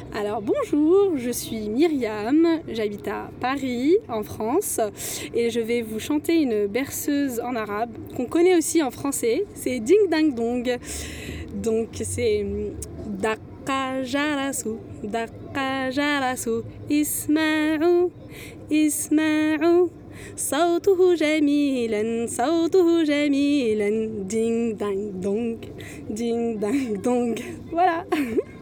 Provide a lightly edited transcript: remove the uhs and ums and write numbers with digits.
Alors bonjour, je suis Myriam, j'habite à Paris, en France, et je vais vous chanter une berceuse en arabe qu'on connaît aussi en français, c'est Ding Dang Dong. Donc c'est Daqqa Jarasu, Daqqa Jarasu, Isma'u, Isma'u, صوته جميلا صوته جميلا Ding Dang Dong, Ding Dang Dong. Voilà.